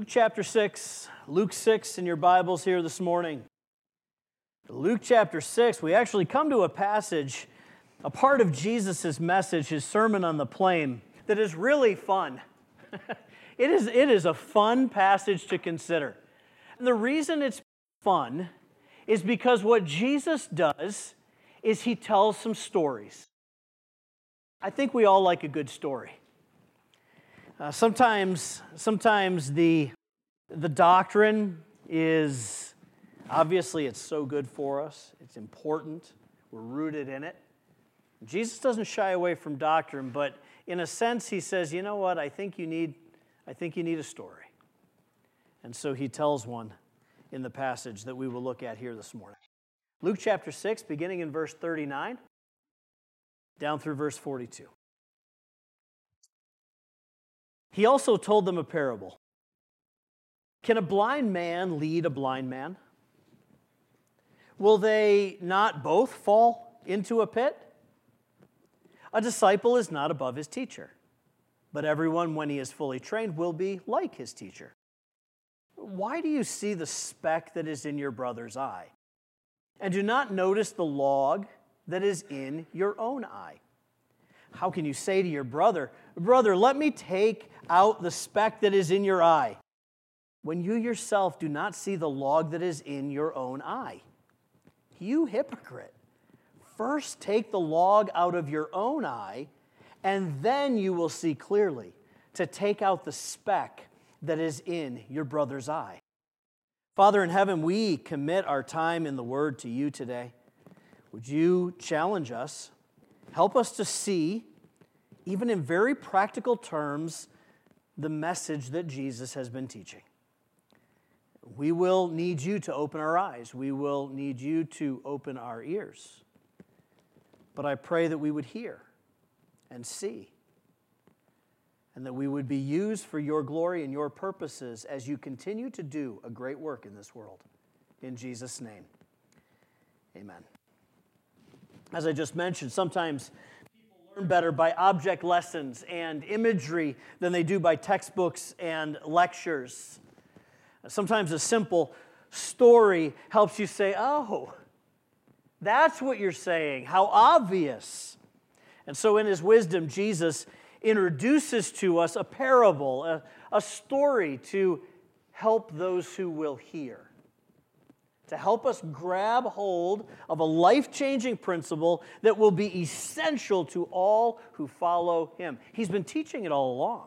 Luke chapter 6, Luke 6 in your Bibles here this morning. Luke chapter 6, we actually come to a passage, a part of Jesus' message, his Sermon on the Plain, that is really fun. It is a fun passage to consider. And the reason it's fun is because what Jesus does is he tells some stories. I think we all like a good story. Sometimes the doctrine is, obviously it's so good for us. It's important. We're rooted in it. Jesus doesn't shy away from doctrine, but in a sense he says, you know what, I think you need a story. And so he tells one in the passage that we will look at here this morning. Luke chapter 6, beginning in verse 39, down through verse 42. He also told them a parable. Can a blind man lead a blind man? Will they not both fall into a pit? A disciple is not above his teacher, but everyone, when he is fully trained, will be like his teacher. Why do you see the speck that is in your brother's eye, and do not notice the log that is in your own eye? How can you say to your brother, "Brother, let me take out the speck that is in your eye," when you yourself do not see the log that is in your own eye? You hypocrite! First take the log out of your own eye, and then you will see clearly to take out the speck that is in your brother's eye. Father in heaven, we commit our time in the Word to you today. Would you challenge us? Help us to see, even in very practical terms, the message that Jesus has been teaching. We will need you to open our eyes. We will need you to open our ears. But I pray that we would hear and see, and that we would be used for your glory and your purposes as you continue to do a great work in this world. In Jesus' name, amen. As I just mentioned, sometimes people learn better by object lessons and imagery than they do by textbooks and lectures. Sometimes a simple story helps you say, oh, that's what you're saying. How obvious. And so in his wisdom, Jesus introduces to us a parable, a story to help those who will hear, to help us grab hold of a life-changing principle that will be essential to all who follow him. He's been teaching it all along.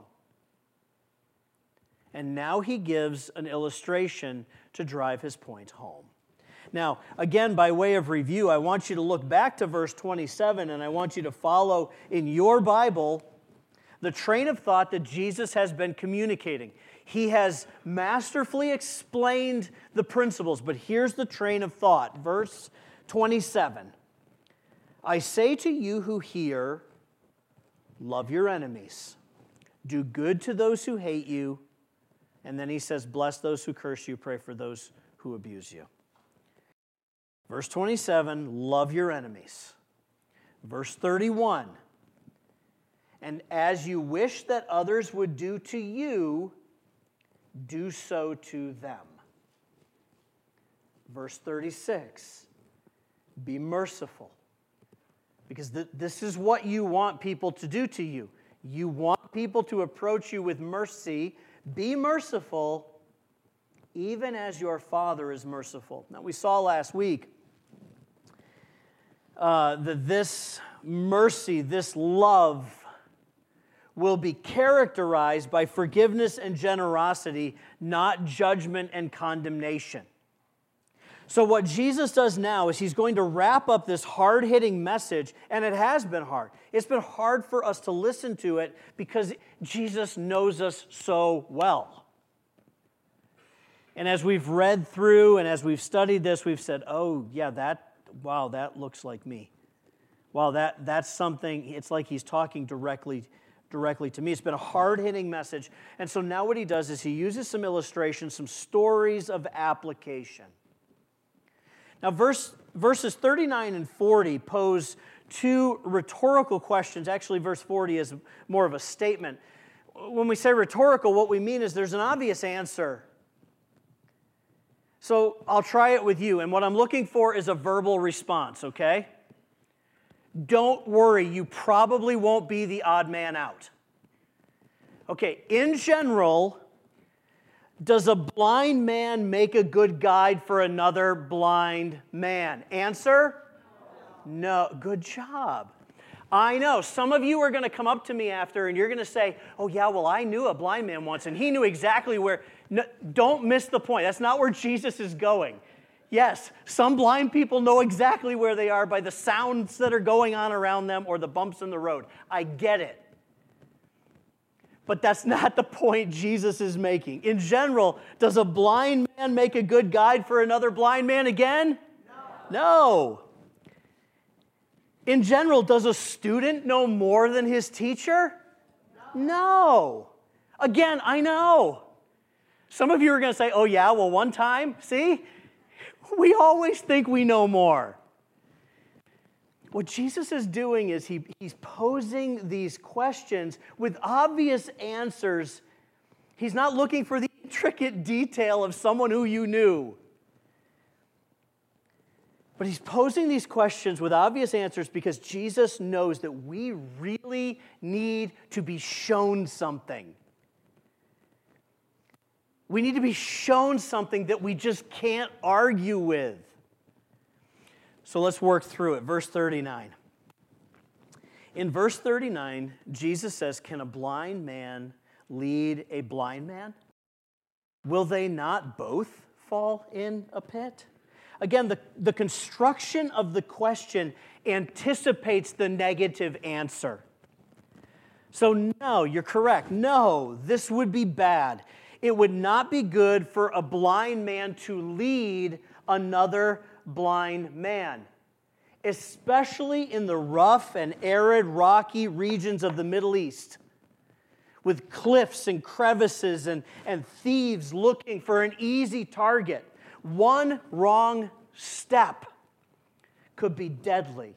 And now he gives an illustration to drive his point home. Now, again, by way of review, I want you to look back to verse 27, and I want you to follow in your Bible the train of thought that Jesus has been communicating. He has masterfully explained the principles, but here's the train of thought. Verse 27. I say to you who hear, love your enemies. Do good to those who hate you. And then he says, bless those who curse you, pray for those who abuse you. Verse 27, love your enemies. Verse 31, and as you wish that others would do to you, do so to them. Verse 36, be merciful. Because this is what you want people to do to you. You want people to approach you with mercy. Be merciful, even as your Father is merciful. Now, we saw last week that this mercy, this love, will be characterized by forgiveness and generosity, not judgment and condemnation. So what Jesus does now is he's going to wrap up this hard-hitting message, and it has been hard. It's been hard for us to listen to it because Jesus knows us so well. And as we've read through and as we've studied this, we've said, oh, yeah, that looks like me. Wow, that's something, it's like he's talking directly to me. It's been a hard-hitting message. And so now what he does is he uses some illustrations, some stories of application. Now, verses 39 and 40 pose two rhetorical questions. Actually, verse 40 is more of a statement. when we say rhetorical, what we mean is there's an obvious answer. So I'll try it with you, and what I'm looking for is a verbal response, okay? Don't worry, you probably won't be the odd man out. Okay, in general, does a blind man make a good guide for another blind man? Answer? No. Good job. I know. Some of you are going to come up to me after and you're going to say, oh yeah, well, I knew a blind man once and he knew exactly where. No, don't miss the point. That's not where Jesus is going. Yes, some blind people know exactly where they are by the sounds that are going on around them or the bumps in the road. I get it. But that's not the point Jesus is making. In general, does a blind man make a good guide for another blind man again? No. In general, does a student know more than his teacher? No. Again, I know. Some of you are going to say, oh yeah, well one time, see? We always think we know more. What Jesus is doing is he's posing these questions with obvious answers. He's not looking for the intricate detail of someone who you knew. But he's posing these questions with obvious answers because Jesus knows that we really need to be shown something. We need to be shown something that we just can't argue with. So let's work through it. Verse 39. In verse 39, Jesus says, can a blind man lead a blind man? Will they not both fall in a pit? Again, the construction of the question anticipates the negative answer. So no, you're correct. No, this would be bad. It would not be good for a blind man to lead another blind man, especially in the rough and arid, rocky regions of the Middle East, with cliffs and crevices and thieves looking for an easy target. One wrong step could be deadly.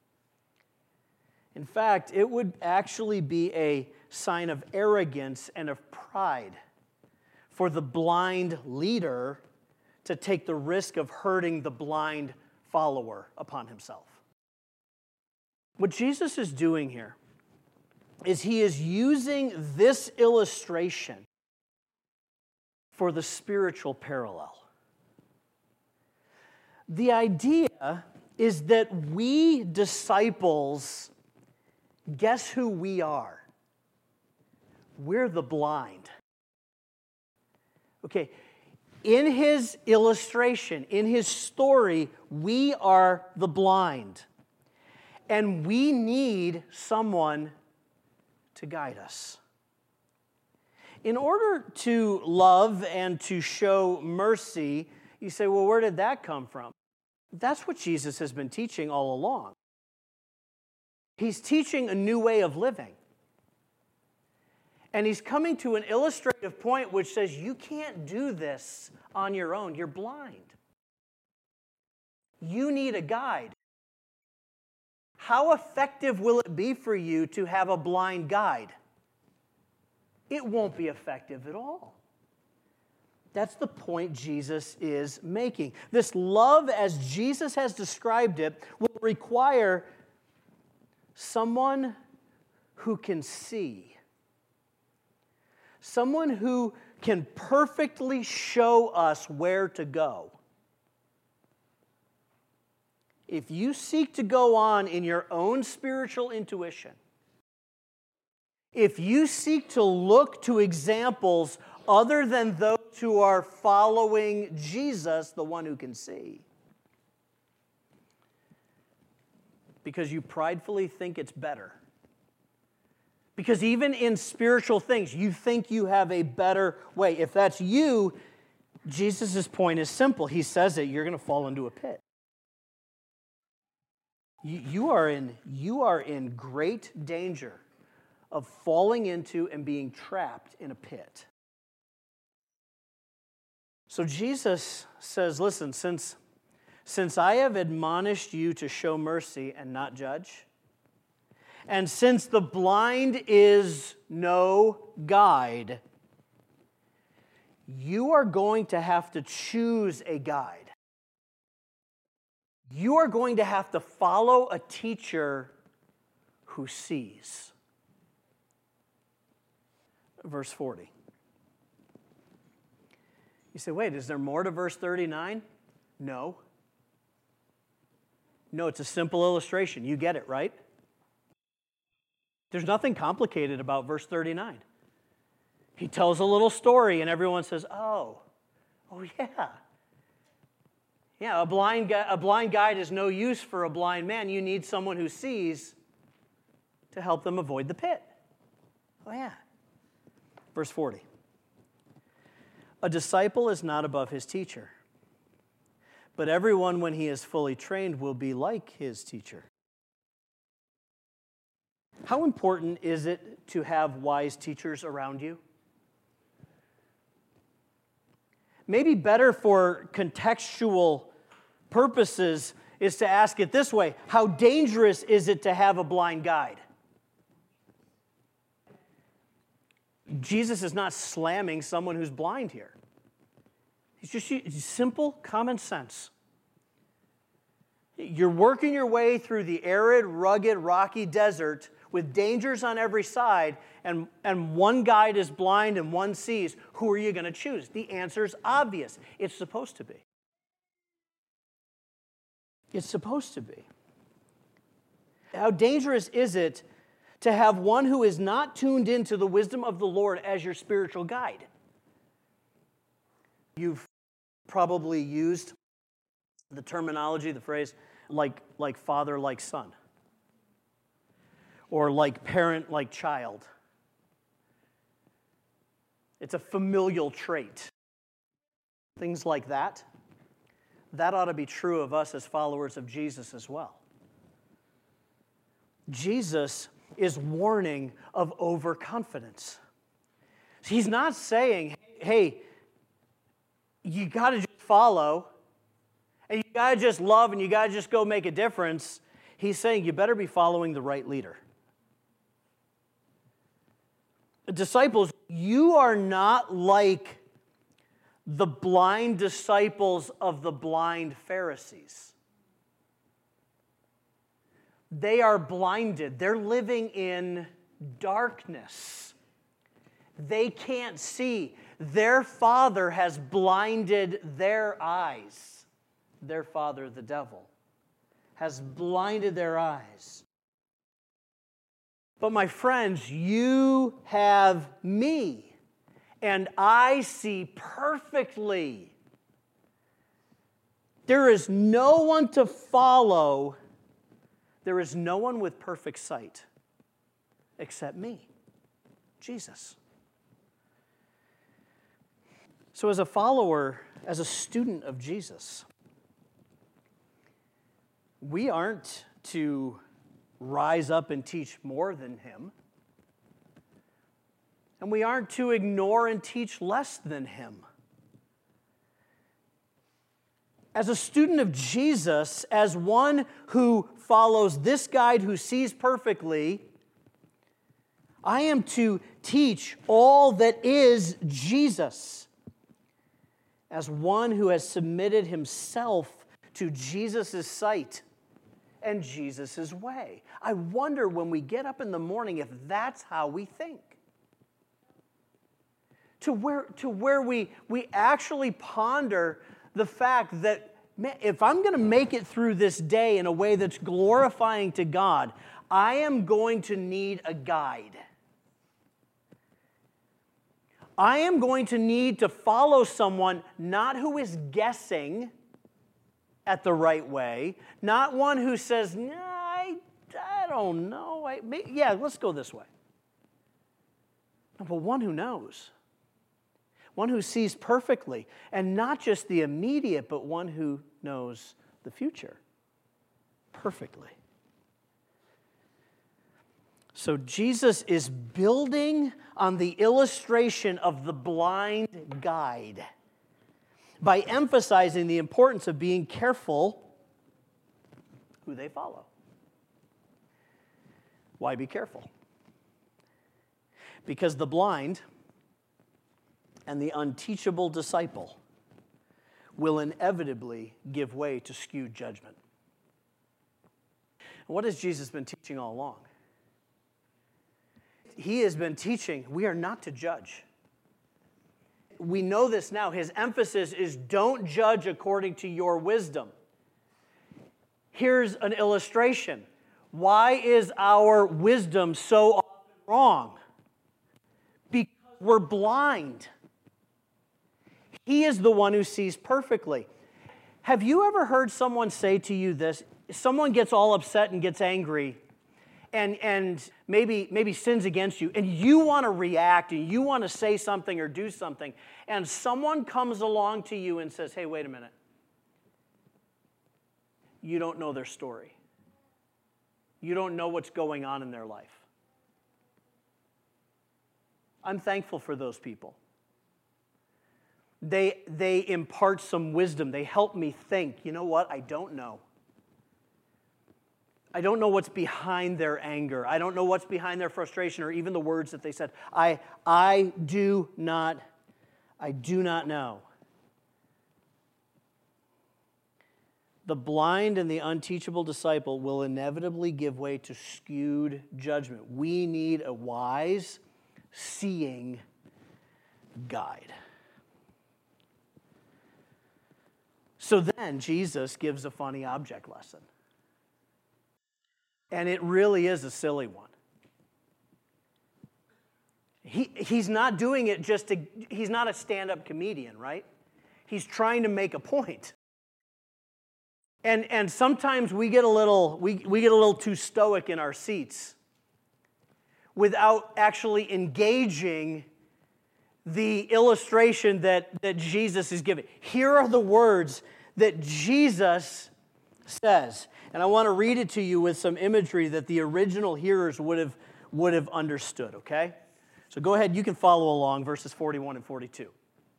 In fact, it would actually be a sign of arrogance and of pride for the blind leader to take the risk of hurting the blind follower upon himself. What Jesus is doing here is he is using this illustration for the spiritual parallel. The idea is that we disciples, guess who we are? We're the blind. Okay, in his illustration, in his story, we are the blind. And we need someone to guide us. In order to love and to show mercy, you say, well, where did that come from? That's what Jesus has been teaching all along. He's teaching a new way of living. And he's coming to an illustrative point which says, you can't do this on your own. You're blind. You need a guide. How effective will it be for you to have a blind guide? It won't be effective at all. That's the point Jesus is making. This love, as Jesus has described it, will require someone who can see. Someone who can perfectly show us where to go. If you seek to go on in your own spiritual intuition, if you seek to look to examples other than those who are following Jesus, the one who can see, because you pridefully think it's better, because even in spiritual things, you think you have a better way. If that's you, Jesus' point is simple. He says that you're going to fall into a pit. You are in great danger of falling into and being trapped in a pit. So Jesus says, listen, since I have admonished you to show mercy and not judge, And since the blind is no guide, you are going to have to choose a guide. You are going to have to follow a teacher who sees. Verse 40. You say, wait, is there more to verse 39? No. No, it's a simple illustration. You get it, right? There's nothing complicated about verse 39. He tells a little story and everyone says, oh yeah. Yeah, a blind guide is no use for a blind man. You need someone who sees to help them avoid the pit. Oh yeah. Verse 40. A disciple is not above his teacher, but everyone when he is fully trained will be like his teacher. How important is it to have wise teachers around you? Maybe better for contextual purposes is to ask it this way: how dangerous is it to have a blind guide? Jesus is not slamming someone who's blind here. It's just simple common sense. You're working your way through the arid, rugged, rocky desert with dangers on every side, and one guide is blind and one sees. Who are you going to choose? The answer is obvious. It's supposed to be. It's supposed to be. How dangerous is it to have one who is not tuned into the wisdom of the Lord as your spiritual guide? You've probably used the terminology, the phrase, like father, like son. Or like parent, like child. It's a familial trait. Things like that. That ought to be true of us as followers of Jesus as well. Jesus is warning of overconfidence. He's not saying, hey, you got to just follow, and you got to just love, and you got to just go make a difference. He's saying you better be following the right leader. Disciples, you are not like the blind disciples of the blind Pharisees. They are blinded. They're living in darkness. They can't see. Their father has blinded their eyes. Their father, the devil, has blinded their eyes. But my friends, you have me, and I see perfectly. There is no one to follow. There is no one with perfect sight except me, Jesus. So as a follower, as a student of Jesus, we aren't to rise up and teach more than him. And we aren't to ignore and teach less than him. As a student of Jesus, as one who follows this guide who sees perfectly, I am to teach all that is Jesus. As one who has submitted himself to Jesus' sight and Jesus' way. I wonder when we get up in the morning if that's how we think. To where we actually ponder the fact that, man, if I'm going to make it through this day in a way that's glorifying to God, I am going to need a guide. I am going to need to follow someone not who is guessing at the right way, not one who says, nah, I don't know. Yeah, let's go this way. No, but one who knows. One who sees perfectly, and not just the immediate, but one who knows the future perfectly. So Jesus is building on the illustration of the blind guide by emphasizing the importance of being careful who they follow. Why be careful? Because the blind and the unteachable disciple will inevitably give way to skewed judgment. And what has Jesus been teaching all along? He has been teaching we are not to judge. We know this now. His emphasis is don't judge according to your wisdom. Here's an illustration. Why is our wisdom so often wrong? Because we're blind. He is the one who sees perfectly. Have you ever heard someone say to you this? Someone gets all upset and gets angry and maybe sins against you, and you want to react and you want to say something or do something, and someone comes along to you and says, hey, wait a minute. You don't know their story. You don't know what's going on in their life. I'm thankful for those people. They impart some wisdom. They help me think, you know what? I don't know. I don't know what's behind their anger. I don't know what's behind their frustration or even the words that they said. I do not know. The blind and the unteachable disciple will inevitably give way to skewed judgment. We need a wise, seeing guide. So then Jesus gives a funny object lesson. And it really is a silly one. He's not doing it he's not a stand-up comedian, right? He's trying to make a point. And sometimes we get a little too stoic in our seats without actually engaging the illustration that Jesus is giving. Here are the words that Jesus says. And I want to read it to you with some imagery that the original hearers would have understood, okay? So go ahead, you can follow along, verses 41 and 42.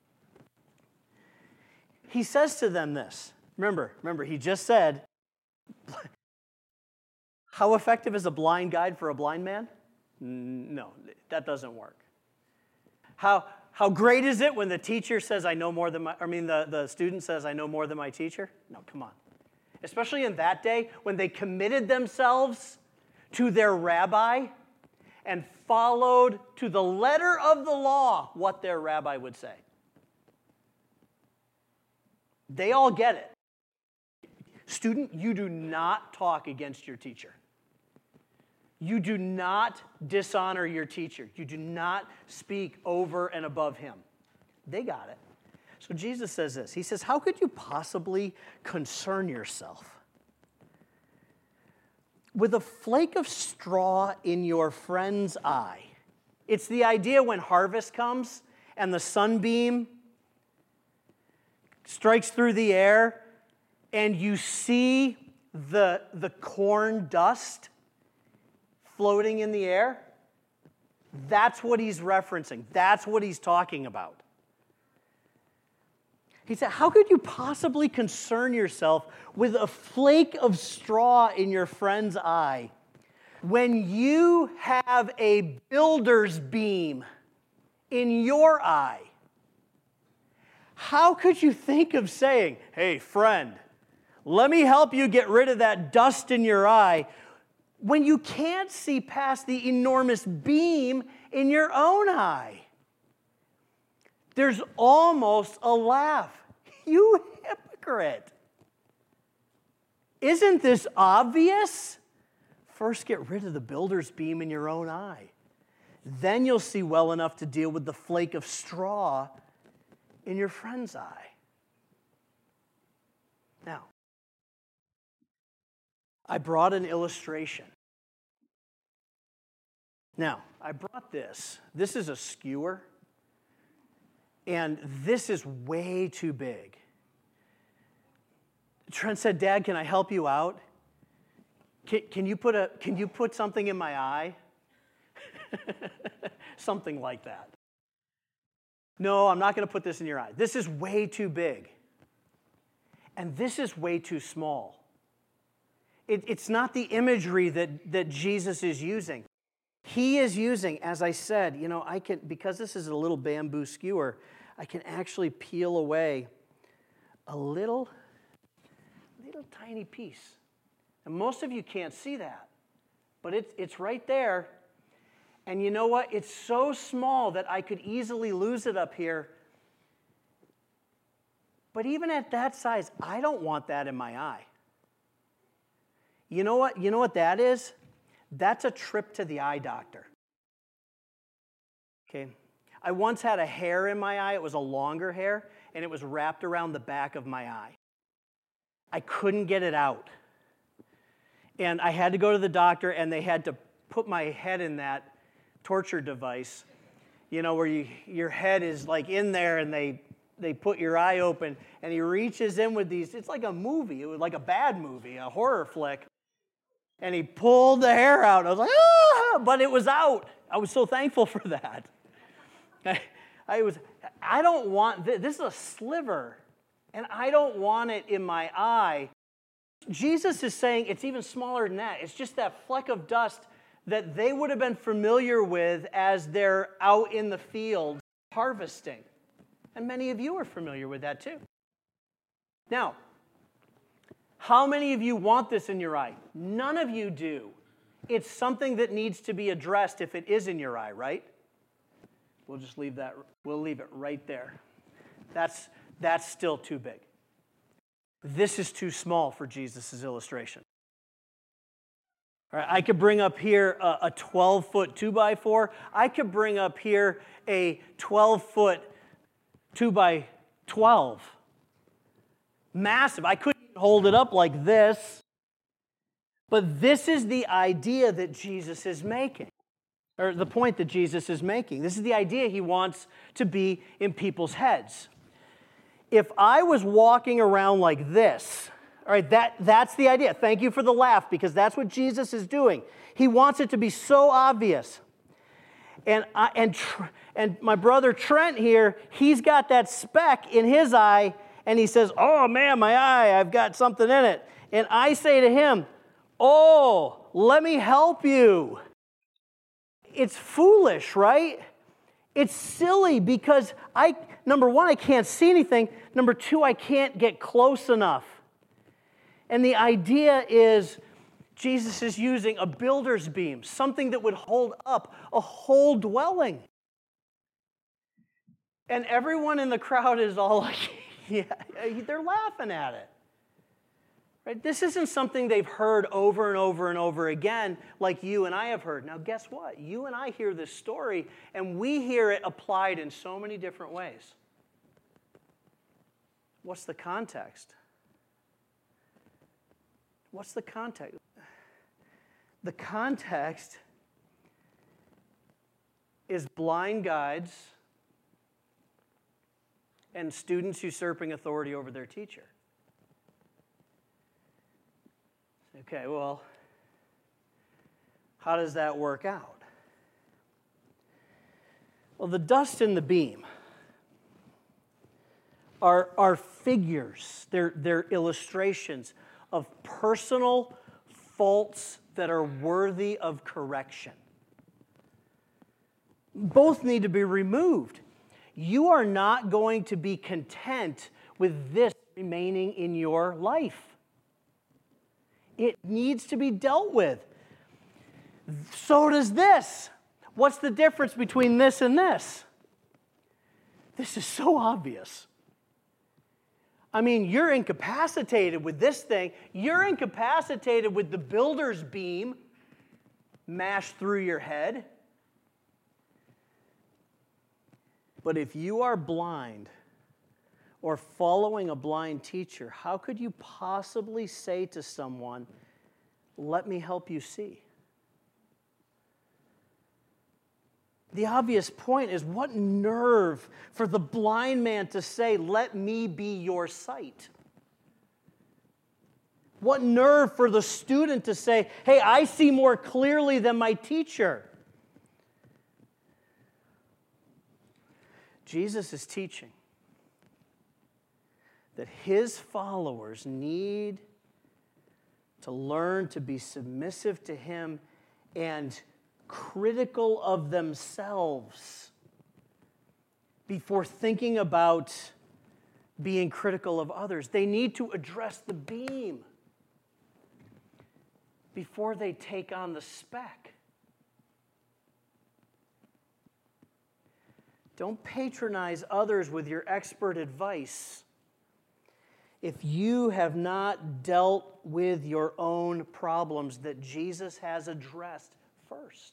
He says to them this. Remember, he just said, how effective is a blind guide for a blind man? No, that doesn't work. How great is it when the teacher says, the student says, I know more than my teacher? No, come on. Especially in that day when they committed themselves to their rabbi and followed to the letter of the law what their rabbi would say. They all get it. Student, you do not talk against your teacher. You do not dishonor your teacher. You do not speak over and above him. They got it. So Jesus says this. He says, how could you possibly concern yourself with a flake of straw in your friend's eye? It's the idea when harvest comes and the sunbeam strikes through the air and you see the corn dust floating in the air. That's what he's referencing. That's what he's talking about. He said, how could you possibly concern yourself with a flake of straw in your friend's eye when you have a builder's beam in your eye? How could you think of saying, hey, friend, let me help you get rid of that dust in your eye when you can't see past the enormous beam in your own eye? There's almost a laugh. You hypocrite. Isn't this obvious? First, get rid of the builder's beam in your own eye. Then you'll see well enough to deal with the flake of straw in your friend's eye. Now, I brought an illustration. Now, I brought this. This is a skewer. And this is way too big. Trent said, Dad, can I help you out? Can you put something in my eye? Something like that. No, I'm not going to put this in your eye. This is way too big. And this is way too small. It's not the imagery that Jesus is using. He is using, as I said, I can, because this is a little bamboo skewer, I can actually peel away a little tiny piece. And most of you can't see that, but it's right there. And you know what? It's so small that I could easily lose it up here. But even at that size, I don't want that in my eye. You know what? You know what that is? That's a trip to the eye doctor. Okay? I once had a hair in my eye. It was a longer hair, and it was wrapped around the back of my eye. I couldn't get it out. And I had to go to the doctor, and they had to put my head in that torture device, where your head is like in there, and they put your eye open, and he reaches in with these, it's like a movie, it was like a bad movie, a horror flick, and he pulled the hair out. I was like, ah, but it was out. I was so thankful for that. I don't want, this is a sliver, and I don't want it in my eye. Jesus is saying it's even smaller than that. It's just that fleck of dust that they would have been familiar with as they're out in the field harvesting. And many of you are familiar with that too. Now, how many of you want this in your eye? None of you do. It's something that needs to be addressed if it is in your eye, right? We'll just leave that. We'll leave it right there. That's still too big. This is too small for Jesus' illustration. All right, I could bring up here a 12-foot 2x4. I could bring up here a 12-foot 2x12. Massive. I couldn't hold it up like this. But this is the idea that Jesus is making, or the point that Jesus is making. This is the idea he wants to be in people's heads. If I was walking around like this, all right, that's the idea. Thank you for the laugh, because that's what Jesus is doing. He wants it to be so obvious. And my brother Trent here, he's got that speck in his eye, and he says, oh man, my eye, I've got something in it. And I say to him, oh, let me help you. It's foolish, right? It's silly because number one, I can't see anything. Number two, I can't get close enough. And the idea is Jesus is using a builder's beam, something that would hold up a whole dwelling. And everyone in the crowd is all like, yeah, they're laughing at it. Right? This isn't something they've heard over and over and over again like you and I have heard. Now, guess what? You and I hear this story, and we hear it applied in so many different ways. What's the context? What's the context? The context is blind guides and students usurping authority over their teacher. Okay, well, how does that work out? Well, the dust and the beam are figures, they're illustrations of personal faults that are worthy of correction. Both need to be removed. You are not going to be content with this remaining in your life. It needs to be dealt with. So does this. What's the difference between this and this? This is so obvious. I mean, you're incapacitated with this thing. You're incapacitated with the builder's beam mashed through your head. But if you are blind or following a blind teacher, how could you possibly say to someone, let me help you see? The obvious point is, what nerve for the blind man to say, let me be your sight? What nerve for the student to say, hey, I see more clearly than my teacher? Jesus is teaching that his followers need to learn to be submissive to Him and critical of themselves before thinking about being critical of others. They need to address the beam before they take on the speck. Don't patronize others with your expert advice if you have not dealt with your own problems that Jesus has addressed first.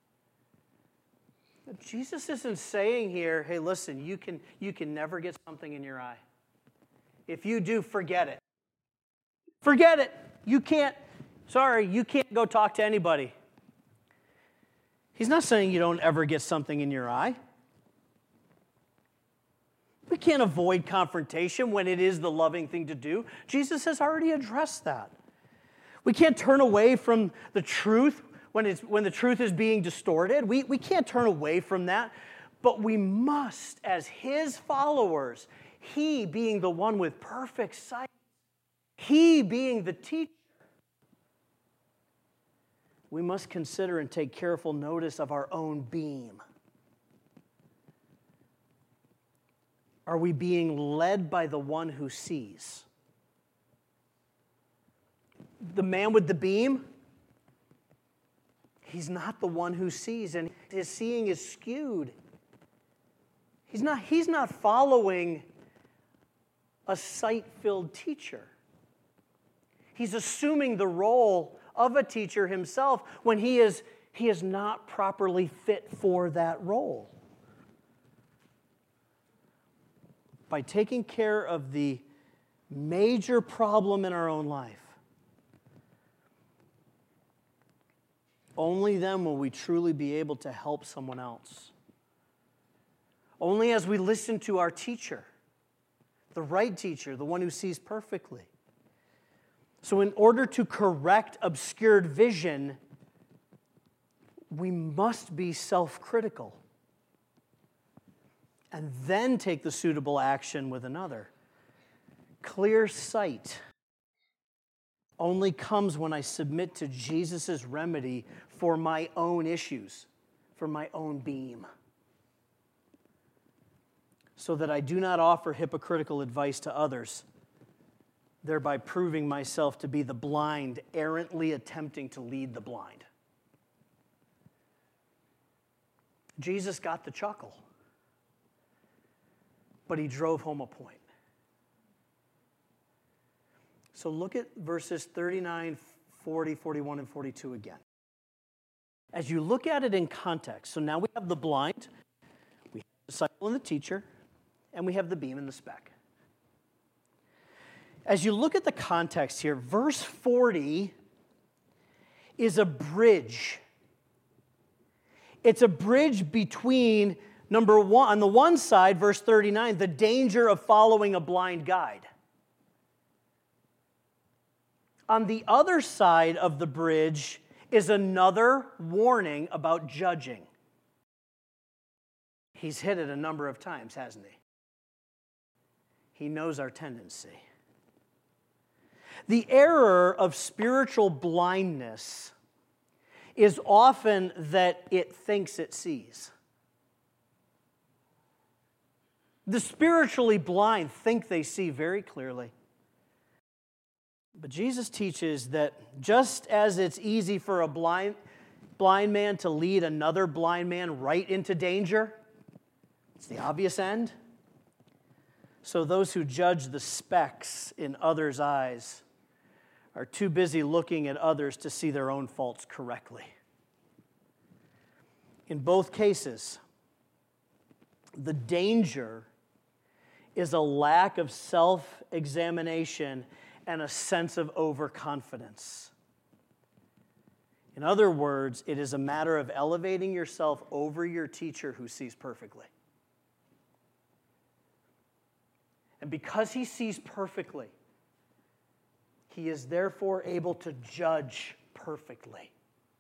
Jesus isn't saying here, hey, listen, you can never get something in your eye. If you do, forget it. Forget it. You can't go talk to anybody. He's not saying you don't ever get something in your eye. We can't avoid confrontation when it is the loving thing to do. Jesus has already addressed that. We can't turn away from the truth when the truth is being distorted. We can't turn away from that. But we must, as His followers, He being the one with perfect sight, He being the teacher, we must consider and take careful notice of our own beam. Are we being led by the one who sees? The man with the beam, he's not the one who sees, and his seeing is skewed. He's not following a sight-filled teacher. He's assuming the role of a teacher himself when he is not properly fit for that role. By taking care of the major problem in our own life, only then will we truly be able to help someone else. Only as we listen to our teacher, the right teacher, the one who sees perfectly. So in order to correct obscured vision, we must be self-critical and then take the suitable action with another. Clear sight only comes when I submit to Jesus' remedy for my own issues, for my own beam, so that I do not offer hypocritical advice to others, thereby proving myself to be the blind, errantly attempting to lead the blind. Jesus got the chuckle, but He drove home a point. So look at verses 39, 40, 41, and 42 again. As you look at it in context, so now we have the blind, we have the disciple and the teacher, and we have the beam and the speck. As you look at the context here, verse 40 is a bridge. It's a bridge between, number one, on the one side, verse 39, the danger of following a blind guide. On the other side of the bridge is another warning about judging. He's hit it a number of times, hasn't he? He knows our tendency. The error of spiritual blindness is often that it thinks it sees. The spiritually blind think they see very clearly. But Jesus teaches that just as it's easy for a blind man to lead another blind man right into danger, it's the obvious end, so those who judge the specks in others' eyes are too busy looking at others to see their own faults correctly. In both cases, the danger is a lack of self-examination and a sense of overconfidence. In other words, it is a matter of elevating yourself over your teacher who sees perfectly. And because he sees perfectly, he is therefore able to judge perfectly.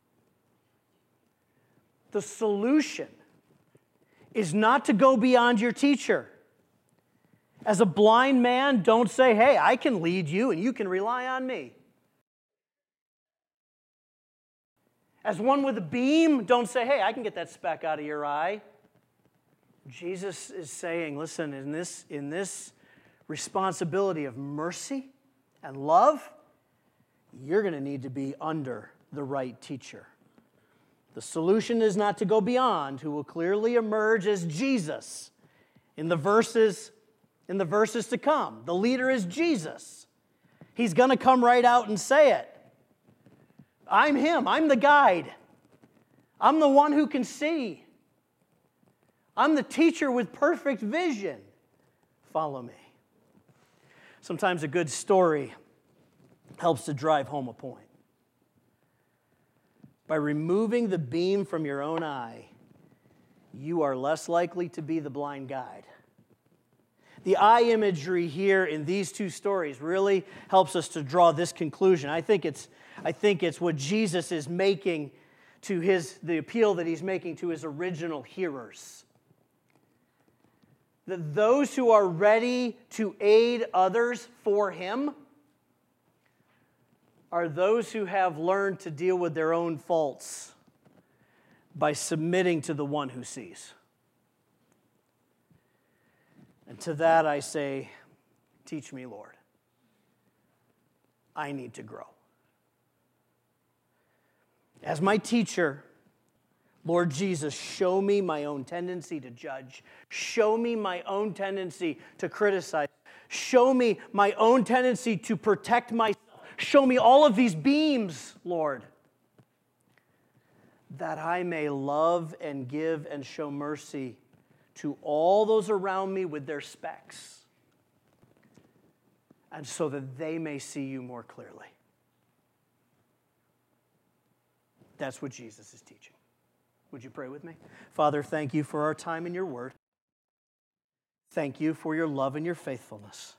The solution is not to go beyond your teacher. As a blind man, don't say, hey, I can lead you and you can rely on me. As one with a beam, don't say, hey, I can get that speck out of your eye. Jesus is saying, listen, in this responsibility of mercy and love, you're going to need to be under the right teacher. The solution is not to go beyond, who will clearly emerge as Jesus in the verses to come. The leader is Jesus. He's going to come right out and say it. I'm him. I'm the guide. I'm the one who can see. I'm the teacher with perfect vision. Follow me. Sometimes a good story helps to drive home a point. By removing the beam from your own eye, you are less likely to be the blind guide. The eye imagery here in these two stories really helps us to draw this conclusion. I think it's what Jesus is making to the appeal that he's making to his original hearers. That those who are ready to aid others for him are those who have learned to deal with their own faults by submitting to the one who sees. And to that I say, teach me, Lord. I need to grow. As my teacher, Lord Jesus, show me my own tendency to judge. Show me my own tendency to criticize. Show me my own tendency to protect myself. Show me all of these beams, Lord, that I may love and give and show mercy to all those around me with their specks, and so that they may see you more clearly. That's what Jesus is teaching. Would you pray with me? Father, thank you for our time in your word. Thank you for your love and your faithfulness.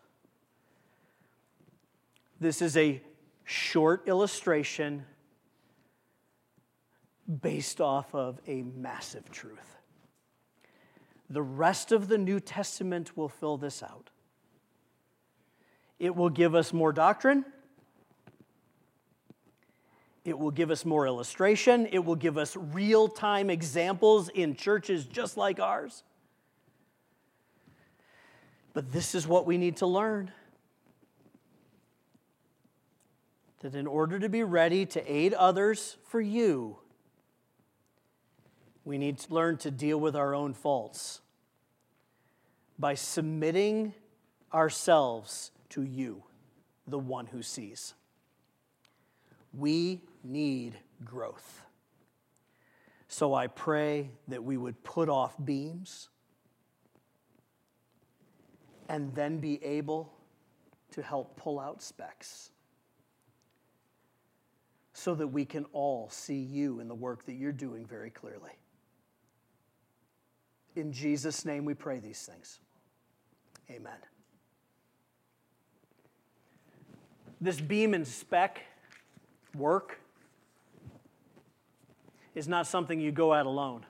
This is a short illustration based off of a massive truth. The rest of the New Testament will fill this out. It will give us more doctrine. It will give us more illustration. It will give us real-time examples in churches just like ours. But this is what we need to learn. That in order to be ready to aid others for you, we need to learn to deal with our own faults by submitting ourselves to you, the one who sees. We need growth. So I pray that we would put off beams and then be able to help pull out specks so that we can all see you in the work that you're doing very clearly. In Jesus' name we pray these things. Amen. This beam and speck work is not something you go at alone.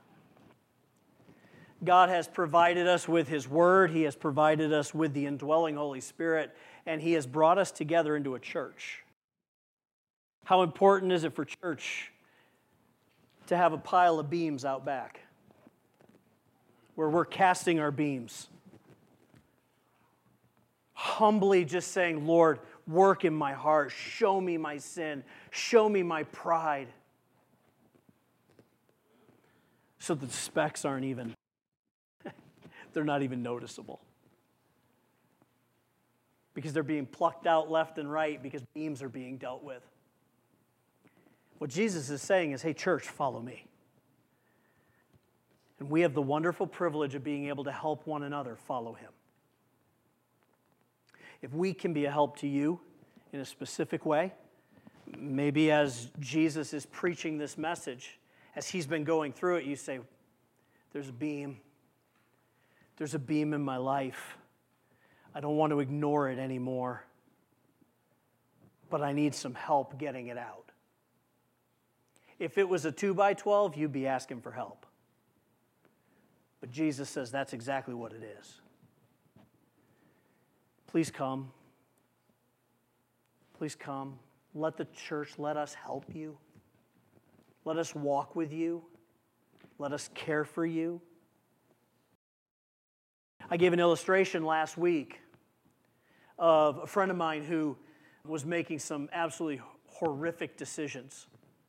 God has provided us with His Word. He has provided us with the indwelling Holy Spirit, and He has brought us together into a church. How important is it for church to have a pile of beams out back where we're casting our beams? Humbly just saying, Lord, work in my heart. Show me my sin. Show me my pride. So that the specks aren't even, they're not even noticeable. Because they're being plucked out left and right because beams are being dealt with. What Jesus is saying is, hey, church, follow me. And we have the wonderful privilege of being able to help one another follow Him. If we can be a help to you in a specific way, maybe as Jesus is preaching this message, as He's been going through it, you say, there's a beam. There's a beam in my life. I don't want to ignore it anymore. But I need some help getting it out. If it was a 2x12, you'd be asking for help. But Jesus says that's exactly what it is. Please come. Please come. Let the church, let us help you. Let us walk with you. Let us care for you. I gave an illustration last week of a friend of mine who was making some absolutely horrific decisions.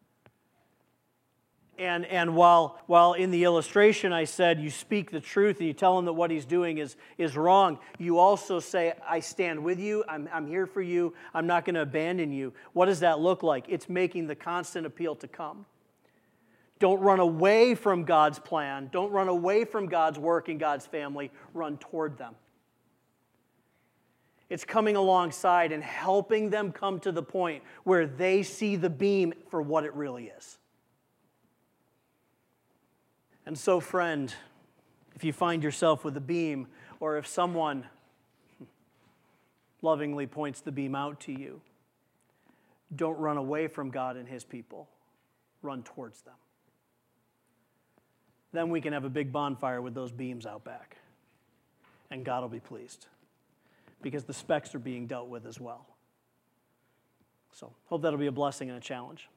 And while in the illustration I said, you speak the truth and you tell him that what he's doing is wrong, you also say, I stand with you, I'm here for you, I'm not going to abandon you. What does that look like? It's making the constant appeal to come. Don't run away from God's plan. Don't run away from God's work in God's family. Run toward them. It's coming alongside and helping them come to the point where they see the beam for what it really is. And so, friend, if you find yourself with a beam, or if someone lovingly points the beam out to you, don't run away from God and His people. Run towards them. Then we can have a big bonfire with those beams out back. And God will be pleased. Because the specks are being dealt with as well. So, hope that'll be a blessing and a challenge.